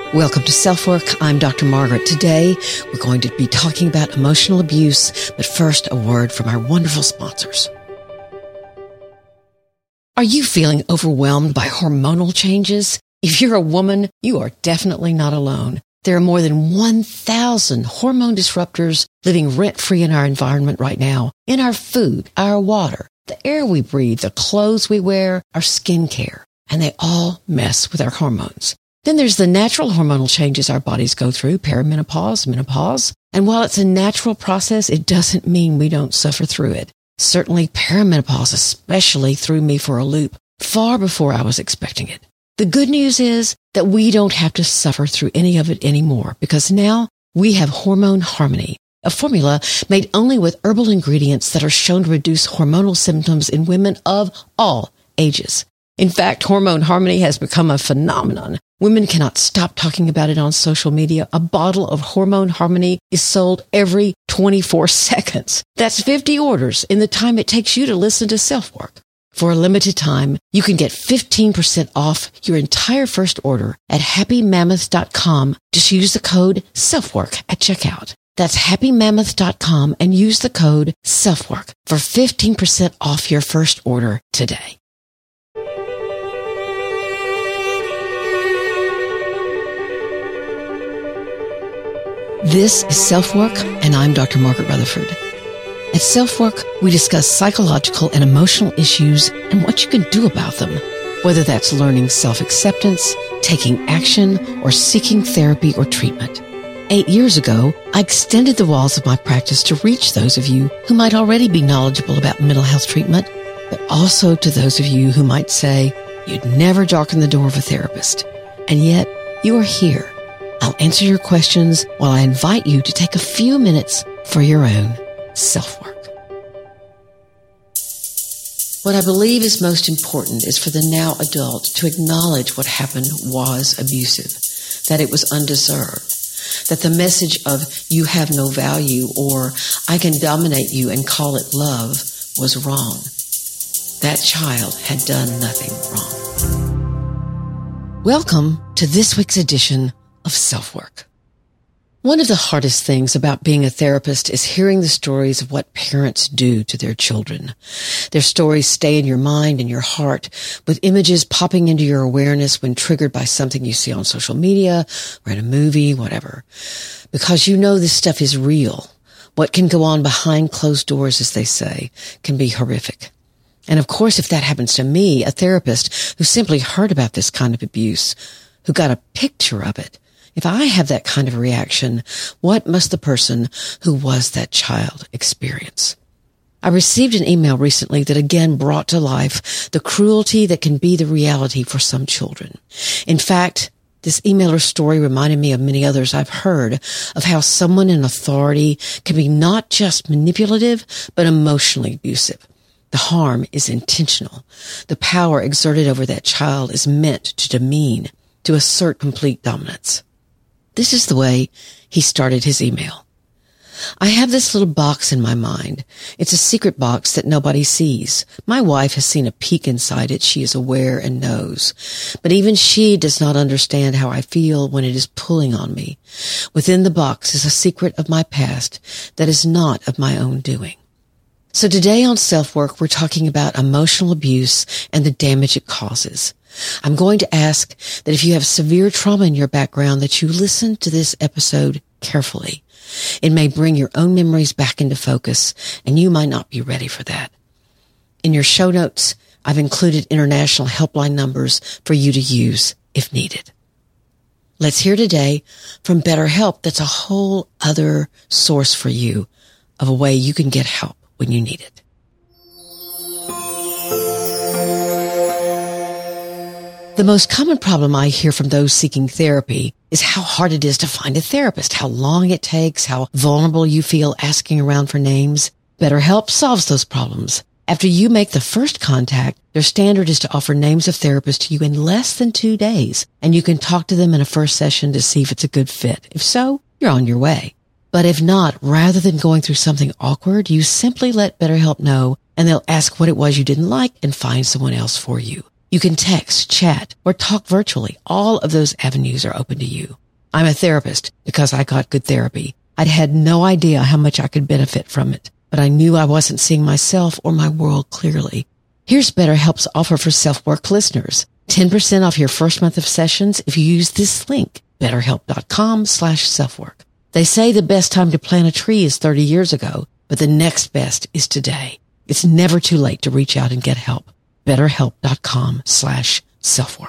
Welcome to Self-Work. I'm Dr. Margaret. Today, we're going to be talking about emotional abuse, but first, a word from our wonderful sponsors. Are you feeling overwhelmed by hormonal changes? If you're a woman, you are definitely not alone. There are more than 1,000 hormone disruptors living rent-free in our environment right now, in our food, our water, the air we breathe, the clothes we wear, our skincare, and they all mess with our hormones. Then there's the natural hormonal changes our bodies go through, perimenopause, menopause. And while it's a natural process, it doesn't mean we don't suffer through it. Certainly perimenopause especially threw me for a loop far before I was expecting it. The good news is that we don't have to suffer through any of it anymore because now we have Hormone Harmony, a formula made only with herbal ingredients that are shown to reduce hormonal symptoms in women of all ages. In fact, Hormone Harmony has become a phenomenon. Women cannot stop talking about it on social media. A bottle of Hormone Harmony is sold every 24 seconds. That's 50 orders in the time it takes you to listen to Self-Work. For a limited time, you can get 15% off your entire first order at happymammoth.com. Just use the code SELFWORK at checkout. That's happymammoth.com and use the code SELFWORK for 15% off your first order today. This is Self-Work, and I'm Dr. Margaret Rutherford. At Self-Work, we discuss psychological and emotional issues and what you can do about them, whether that's learning self-acceptance, taking action, or seeking therapy or treatment. 8 years ago, I extended the walls of my practice to reach those of you who might already be knowledgeable about mental health treatment, but also to those of you who might say you'd never darken the door of a therapist. And yet, you are here. I'll answer your questions while I invite you to take a few minutes for your own self-work. What I believe is most important is for the now adult to acknowledge what happened was abusive, that it was undeserved, that the message of you have no value or I can dominate you and call it love was wrong. That child had done nothing wrong. Welcome to this week's edition of Self-Work. One of the hardest things about being a therapist is hearing the stories of what parents do to their children. Their stories stay in your mind and your heart, with images popping into your awareness when triggered by something you see on social media or in a movie, whatever. Because you know this stuff is real. What can go on behind closed doors, as they say, can be horrific. And of course, if that happens to me, a therapist who simply heard about this kind of abuse, who got a picture of it, if I have that kind of a reaction, what must the person who was that child experience? I received an email recently that again brought to life the cruelty that can be the reality for some children. In fact, this emailer's story reminded me of many others I've heard of how someone in authority can be not just manipulative, but emotionally abusive. The harm is intentional. The power exerted over that child is meant to demean, to assert complete dominance. This is the way he started his email. I have this little box in my mind. It's a secret box that nobody sees. My wife has seen a peek inside it. She is aware and knows. But even she does not understand how I feel when it is pulling on me. Within the box is a secret of my past that is not of my own doing. So today on Self-Work, we're talking about emotional abuse and the damage it causes. I'm going to ask that if you have severe trauma in your background, that you listen to this episode carefully. It may bring your own memories back into focus, and you might not be ready for that. In your show notes, I've included international helpline numbers for you to use if needed. Let's hear today from BetterHelp. That's a whole other source for you of a way you can get help when you need it. The most common problem I hear from those seeking therapy is how hard it is to find a therapist, how long it takes, how vulnerable you feel asking around for names. BetterHelp solves those problems. After you make the first contact, their standard is to offer names of therapists to you in less than 2 days, and you can talk to them in a first session to see if it's a good fit. If so, you're on your way. But if not, rather than going through something awkward, you simply let BetterHelp know, and they'll ask what it was you didn't like and find someone else for you. You can text, chat, or talk virtually. All of those avenues are open to you. I'm a therapist because I got good therapy. I'd had no idea how much I could benefit from it, but I knew I wasn't seeing myself or my world clearly. Here's BetterHelp's offer for Self-Work listeners. 10% off your first month of sessions if you use this link, betterhelp.com/selfwork. They say the best time to plant a tree is 30 years ago, but the next best is today. It's never too late to reach out and get help. betterhelp.com/selfwork.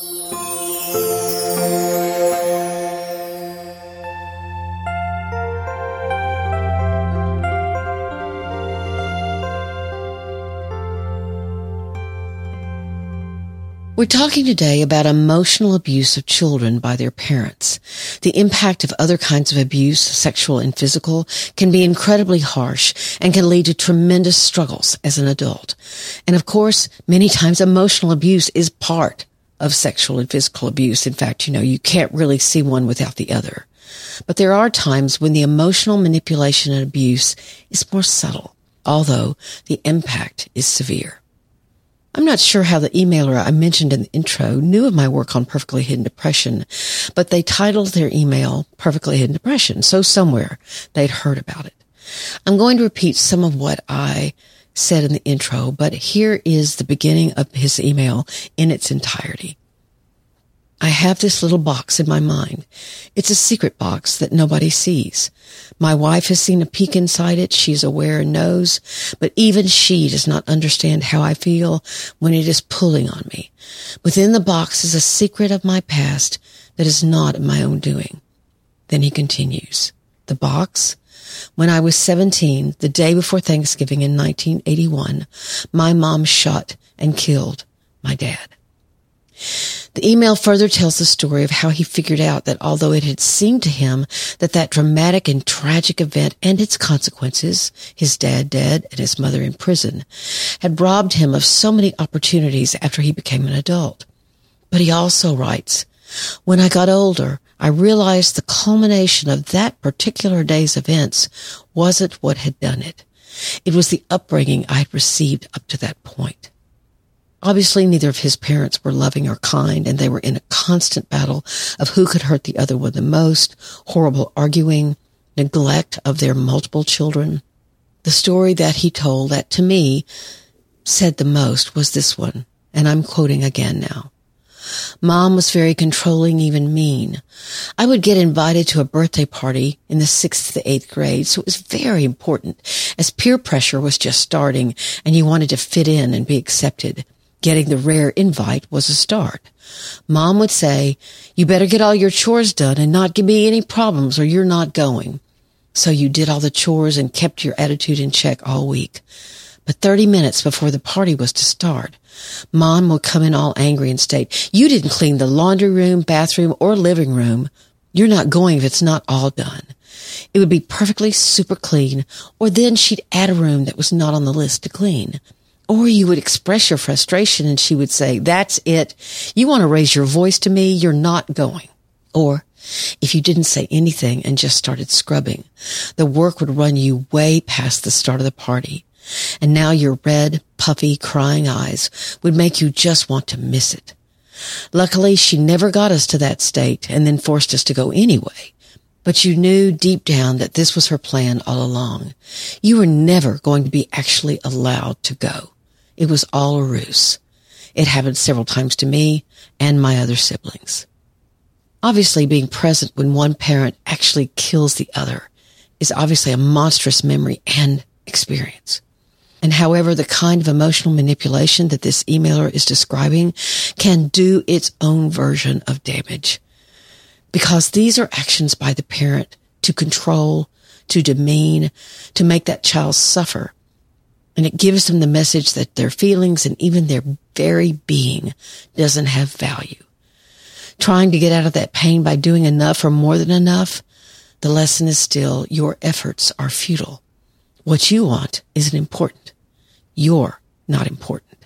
We're talking today about emotional abuse of children by their parents. The impact of other kinds of abuse, sexual and physical, can be incredibly harsh and can lead to tremendous struggles as an adult. And of course, many times emotional abuse is part of sexual and physical abuse. In fact, you can't really see one without the other. But there are times when the emotional manipulation and abuse is more subtle, although the impact is severe. I'm not sure how the emailer I mentioned in the intro knew of my work on Perfectly Hidden Depression, but they titled their email Perfectly Hidden Depression, so somewhere they'd heard about it. I'm going to repeat some of what I said in the intro, but here is the beginning of his email in its entirety. I have this little box in my mind. It's a secret box that nobody sees. My wife has seen a peek inside it. She's aware and knows, but even she does not understand how I feel when it is pulling on me. Within the box is a secret of my past that is not of my own doing. Then he continues. The box? When I was 17, the day before Thanksgiving in 1981, my mom shot and killed my dad. The email further tells the story of how he figured out that although it had seemed to him that dramatic and tragic event and its consequences, his dad dead and his mother in prison, had robbed him of so many opportunities after he became an adult. But he also writes, when I got older, I realized the culmination of that particular day's events wasn't what had done it. It was the upbringing I had received up to that point. Obviously, neither of his parents were loving or kind, and they were in a constant battle of who could hurt the other one the most, horrible arguing, neglect of their multiple children. The story that he told that, to me, said the most was this one, and I'm quoting again now. Mom was very controlling, even mean. I would get invited to a birthday party in the 6th to the 8th grade, so it was very important, as peer pressure was just starting, and you wanted to fit in and be accepted. Getting the rare invite was a start. Mom would say, you better get all your chores done and not give me any problems or you're not going. So you did all the chores and kept your attitude in check all week. But 30 minutes before the party was to start, Mom would come in all angry and state, you didn't clean the laundry room, bathroom, or living room. You're not going if it's not all done. It would be perfectly super clean, or then she'd add a room that was not on the list to clean. Or you would express your frustration and she would say, that's it. You want to raise your voice to me? You're not going. Or if you didn't say anything and just started scrubbing, the work would run you way past the start of the party. And now your red, puffy, crying eyes would make you just want to miss it. Luckily, she never got us to that state and then forced us to go anyway. But you knew deep down that this was her plan all along. You were never going to be actually allowed to go. It was all a ruse. It happened several times to me and my other siblings. Obviously, being present when one parent actually kills the other is obviously a monstrous memory and experience. And however, the kind of emotional manipulation that this emailer is describing can do its own version of damage. Because these are actions by the parent to control, to demean, to make that child suffer. And it gives them the message that their feelings and even their very being doesn't have value. Trying to get out of that pain by doing enough or more than enough, the lesson is still your efforts are futile. What you want isn't important. You're not important.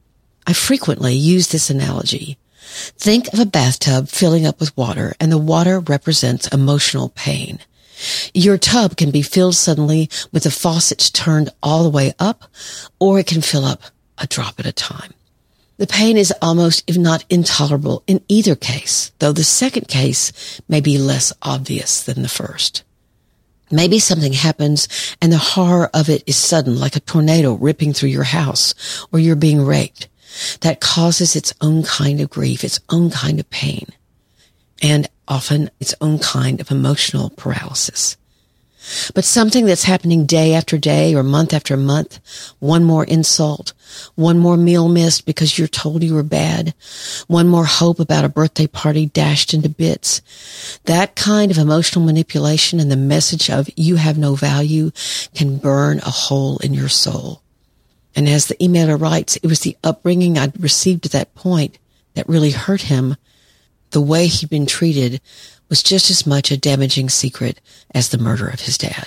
I frequently use this analogy. Think of a bathtub filling up with water, and the water represents emotional pain. Your tub can be filled suddenly with the faucets turned all the way up, or it can fill up a drop at a time. The pain is almost, if not intolerable, in either case, though the second case may be less obvious than the first. Maybe something happens and the horror of it is sudden, like a tornado ripping through your house, or you're being raped. That causes its own kind of grief, its own kind of pain, and often its own kind of emotional paralysis. But something that's happening day after day or month after month, one more insult, one more meal missed because you're told you were bad, one more hope about a birthday party dashed into bits. That kind of emotional manipulation and the message of you have no value can burn a hole in your soul. And as the emailer writes, it was the upbringing I'd received to that point that really hurt him. The way he'd been treated was just as much a damaging secret as the murder of his dad.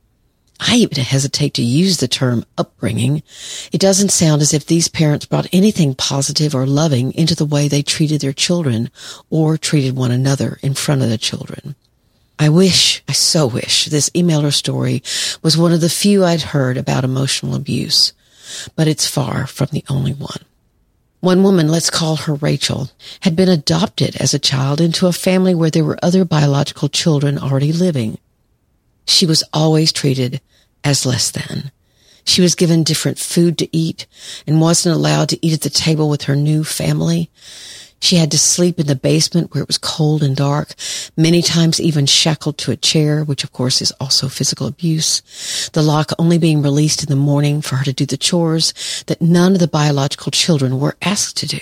I even hesitate to use the term upbringing. It doesn't sound as if these parents brought anything positive or loving into the way they treated their children or treated one another in front of the children. I so wish this emailer story was one of the few I'd heard about emotional abuse, but it's far from the only one. One woman, let's call her Rachel, had been adopted as a child into a family where there were other biological children already living. She was always treated as less than. She was given different food to eat and wasn't allowed to eat at the table with her new family. She had to sleep in the basement where it was cold and dark, many times even shackled to a chair, which of course is also physical abuse. The lock only being released in the morning for her to do the chores that none of the biological children were asked to do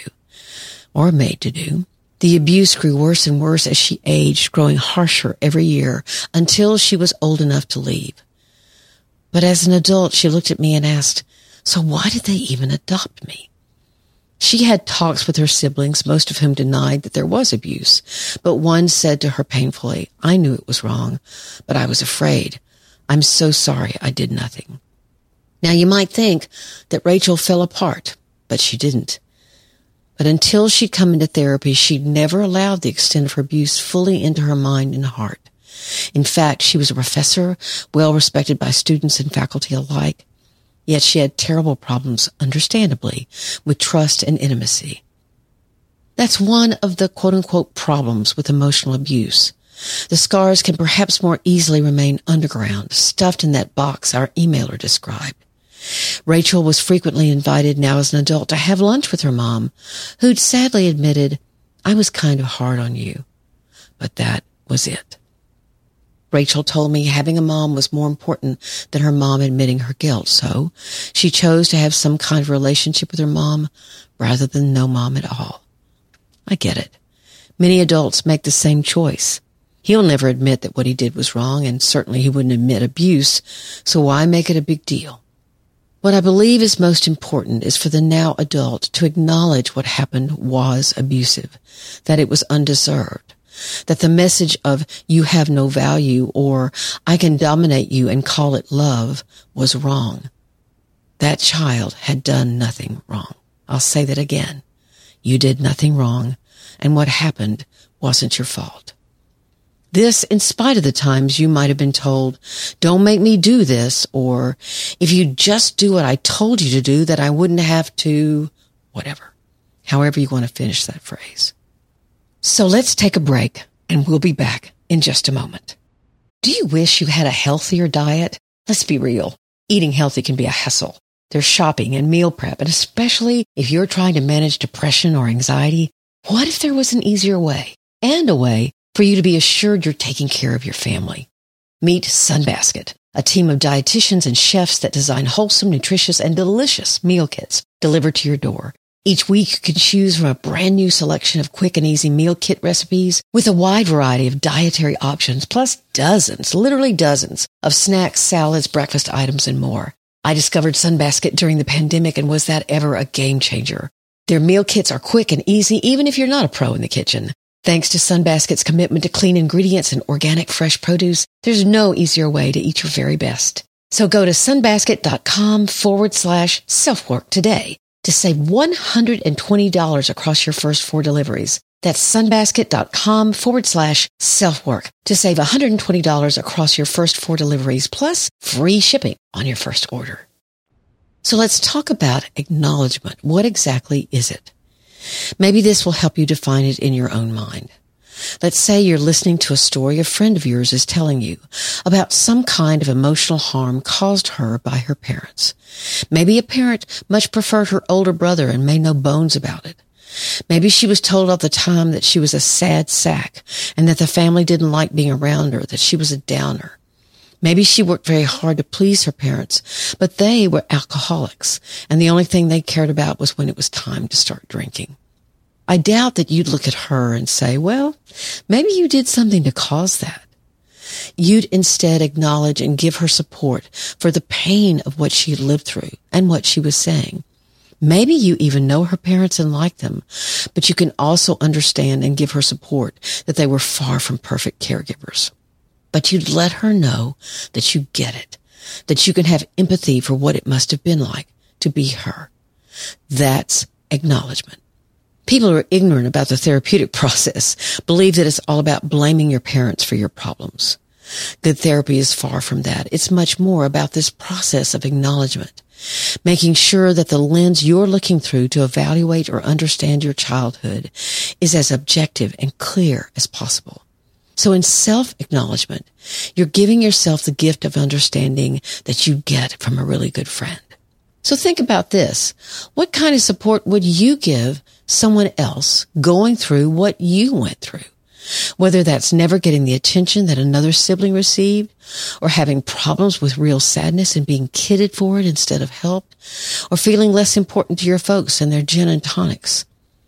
or made to do. The abuse grew worse and worse as she aged, growing harsher every year until she was old enough to leave. But as an adult, she looked at me and asked, so why did they even adopt me? She had talks with her siblings, most of whom denied that there was abuse, but one said to her painfully, I knew it was wrong, but I was afraid. I'm so sorry I did nothing. Now you might think that Rachel fell apart, but she didn't. But until she'd come into therapy, she'd never allowed the extent of her abuse fully into her mind and heart. In fact, she was a professor, well respected by students and faculty alike. Yet she had terrible problems, understandably, with trust and intimacy. That's one of the quote-unquote problems with emotional abuse. The scars can perhaps more easily remain underground, stuffed in that box our emailer described. Rachel was frequently invited now as an adult to have lunch with her mom, who'd sadly admitted, I was kind of hard on you. But that was it. Rachel told me having a mom was more important than her mom admitting her guilt, so she chose to have some kind of relationship with her mom rather than no mom at all. I get it. Many adults make the same choice. He'll never admit that what he did was wrong, and certainly he wouldn't admit abuse, so why make it a big deal? What I believe is most important is for the now adult to acknowledge what happened was abusive, that it was undeserved. That the message of you have no value or I can dominate you and call it love was wrong. That child had done nothing wrong. I'll say that again. You did nothing wrong, and what happened wasn't your fault. This in spite of the times you might have been told, don't make me do this, or if you just do what I told you to do, that I wouldn't have to, whatever. However you want to finish that phrase. So let's take a break, and we'll be back in just a moment. Do you wish you had a healthier diet? Let's be real. Eating healthy can be a hassle. There's shopping and meal prep, and especially if you're trying to manage depression or anxiety, what if there was an easier way, and a way for you to be assured you're taking care of your family? Meet Sunbasket, a team of dietitians and chefs that design wholesome, nutritious, and delicious meal kits delivered to your door. Each week, you can choose from a brand new selection of quick and easy meal kit recipes with a wide variety of dietary options, plus dozens, literally dozens, of snacks, salads, breakfast items, and more. I discovered Sunbasket during the pandemic, and was that ever a game changer. Their meal kits are quick and easy, even if you're not a pro in the kitchen. Thanks to Sunbasket's commitment to clean ingredients and organic fresh produce, there's no easier way to eat your very best. So go to sunbasket.com/selfwork today to save $120 across your first 4 deliveries. That's sunbasket.com/selfwork to save $120 across your first 4 deliveries, plus free shipping on your first order. So let's talk about acknowledgement. What exactly is it? Maybe this will help you define it in your own mind. Let's say you're listening to a story a friend of yours is telling you about some kind of emotional harm caused her by her parents. Maybe a parent much preferred her older brother and made no bones about it. Maybe she was told all the time that she was a sad sack and that the family didn't like being around her, that she was a downer. Maybe she worked very hard to please her parents, but they were alcoholics, and the only thing they cared about was when it was time to start drinking. I doubt that you'd look at her and say, well, maybe you did something to cause that. You'd instead acknowledge and give her support for the pain of what she lived through and what she was saying. Maybe you even know her parents and like them, but you can also understand and give her support that they were far from perfect caregivers. But you'd let her know that you get it, that you can have empathy for what it must have been like to be her. That's acknowledgement. People who are ignorant about the therapeutic process believe that it's all about blaming your parents for your problems. Good therapy is far from that. It's much more about this process of acknowledgement, making sure that the lens you're looking through to evaluate or understand your childhood is as objective and clear as possible. So in self-acknowledgement, you're giving yourself the gift of understanding that you get from a really good friend. So think about this. What kind of support would you give someone else going through what you went through? Whether that's never getting the attention that another sibling received, or having problems with real sadness and being kidded for it instead of helped, or feeling less important to your folks and their gin and tonics.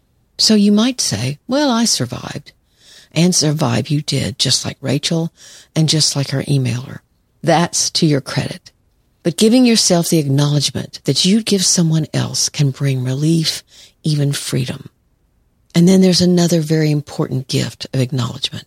So you might say, well, I survived. And survive you did, just like Rachel and just like our emailer. That's to your credit. But giving yourself the acknowledgement that you'd give someone else can bring relief, even freedom. And then there's another very important gift of acknowledgement.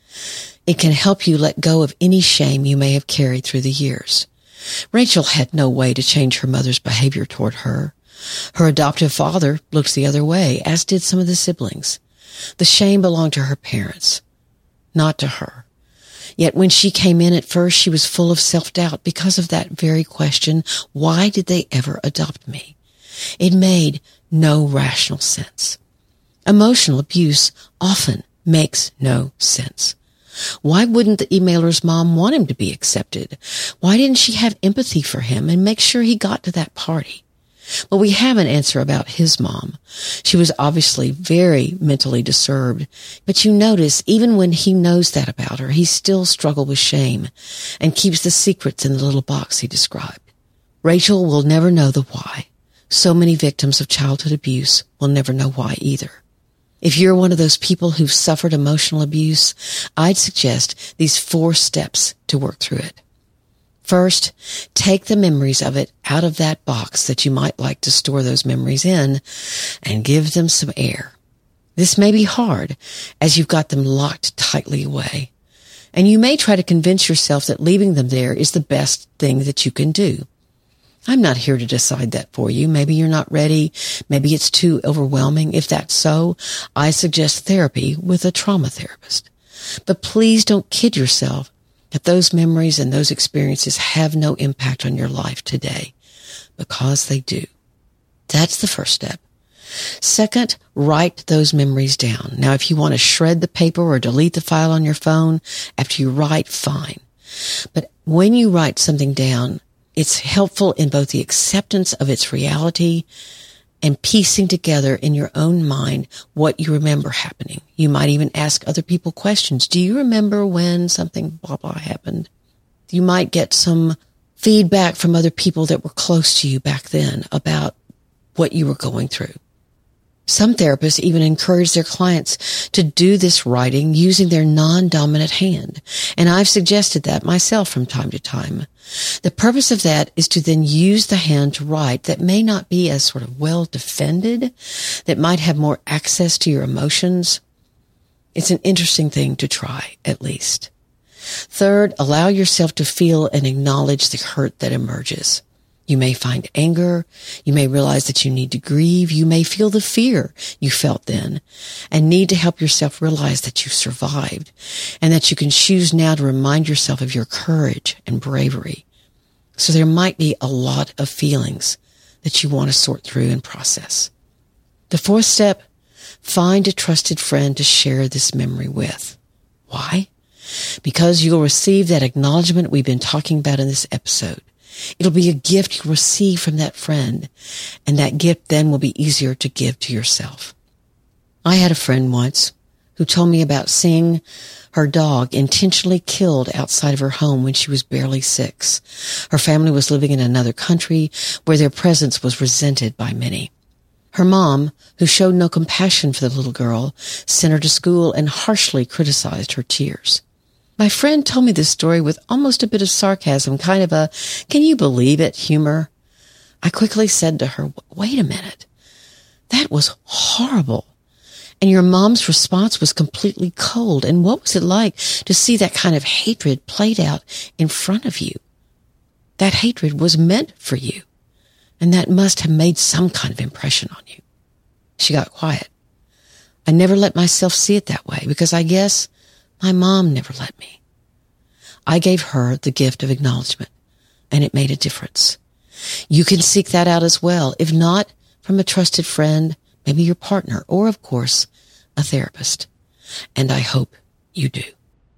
It can help you let go of any shame you may have carried through the years. Rachel had no way to change her mother's behavior toward her. Her adoptive father looked the other way, as did some of the siblings. The shame belonged to her parents, not to her. Yet when she came in at first, she was full of self-doubt because of that very question, why did they ever adopt me? It made no rational sense. Emotional abuse often makes no sense. Why wouldn't the emailer's mom want him to be accepted? Why didn't she have empathy for him and make sure he got to that party? Well, we have an answer about his mom. She was obviously very mentally disturbed, but you notice even when he knows that about her, he still struggles with shame and keeps the secrets in the little box he described. Rachel will never know the why. So many victims of childhood abuse will never know why either. If you're one of those people who've suffered emotional abuse, I'd suggest these 4 steps to work through it. First, take the memories of it out of that box that you might like to store those memories in and give them some air. This may be hard as you've got them locked tightly away. And you may try to convince yourself that leaving them there is the best thing that you can do. I'm not here to decide that for you. Maybe you're not ready. Maybe it's too overwhelming. If that's so, I suggest therapy with a trauma therapist. But please don't kid yourself that those memories and those experiences have no impact on your life today, because they do. That's the first step. Second, write those memories down. Now, if you want to shred the paper or delete the file on your phone after you write, fine. But when you write something down, it's helpful in both the acceptance of its reality and piecing together in your own mind what you remember happening. You might even ask other people questions. Do you remember when something blah, blah happened? You might get some feedback from other people that were close to you back then about what you were going through. Some therapists even encourage their clients to do this writing using their non-dominant hand, and I've suggested that myself from time to time. The purpose of that is to then use the hand to write that may not be as sort of well defended, that might have more access to your emotions. It's an interesting thing to try, at least. Third, allow yourself to feel and acknowledge the hurt that emerges. You may find anger. You may realize that you need to grieve. You may feel the fear you felt then and need to help yourself realize that you survived and that you can choose now to remind yourself of your courage and bravery. So there might be a lot of feelings that you want to sort through and process. The fourth step, find a trusted friend to share this memory with. Why? Because you'll receive that acknowledgement we've been talking about in this episode. It'll be a gift you'll receive from that friend, and that gift then will be easier to give to yourself. I had a friend once who told me about seeing her dog intentionally killed outside of her home when she was barely 6. Her family was living in another country where their presence was resented by many. Her mom, who showed no compassion for the little girl, sent her to school and harshly criticized her tears. My friend told me this story with almost a bit of sarcasm, kind of a, can you believe it, humor. I quickly said to her, wait a minute. That was horrible. And your mom's response was completely cold. And what was it like to see that kind of hatred played out in front of you? That hatred was meant for you. And that must have made some kind of impression on you. She got quiet. I never let myself see it that way because I guess my mom never let me. I gave her the gift of acknowledgement, and it made a difference. You can seek that out as well. If not from a trusted friend, maybe your partner, or of course, a therapist. And I hope you do.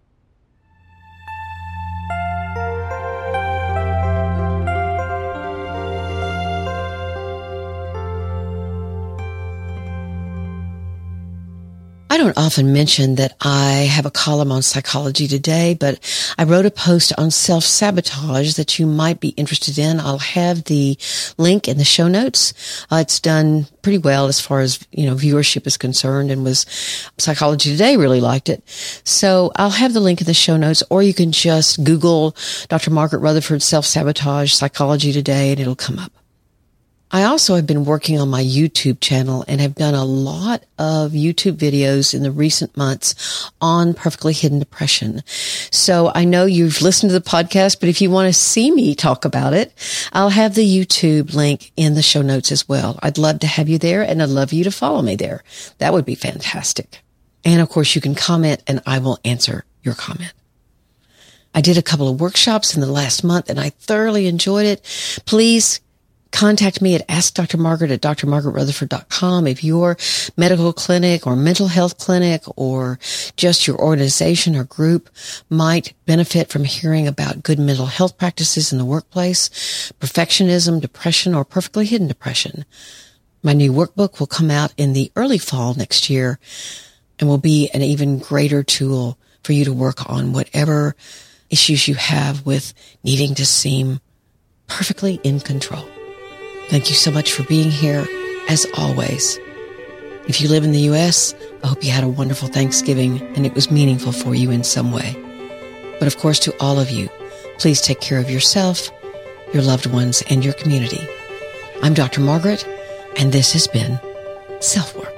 I don't often mention that I have a column on Psychology Today, but I wrote a post on self-sabotage that you might be interested in. I'll have the link in the show notes. It's done pretty well as far as, viewership is concerned, and Psychology Today really liked it. So I'll have the link in the show notes, or you can just Google Dr. Margaret Rutherford self-sabotage Psychology Today and it'll come up. I also have been working on my YouTube channel and have done a lot of YouTube videos in the recent months on perfectly hidden depression. So I know you've listened to the podcast, but if you want to see me talk about it, I'll have the YouTube link in the show notes as well. I'd love to have you there, and I'd love you to follow me there. That would be fantastic. And of course, you can comment and I will answer your comment. I did a couple of workshops in the last month and I thoroughly enjoyed it. Please contact me at askdrmargaret@drmargaretrutherford.com if your medical clinic or mental health clinic or just your organization or group might benefit from hearing about good mental health practices in the workplace, perfectionism, depression, or perfectly hidden depression. My new workbook will come out in the early fall next year and will be an even greater tool for you to work on whatever issues you have with needing to seem perfectly in control. Thank you so much for being here, as always. If you live in the U.S., I hope you had a wonderful Thanksgiving and it was meaningful for you in some way. But of course, to all of you, please take care of yourself, your loved ones, and your community. I'm Dr. Margaret, and this has been Self-Work.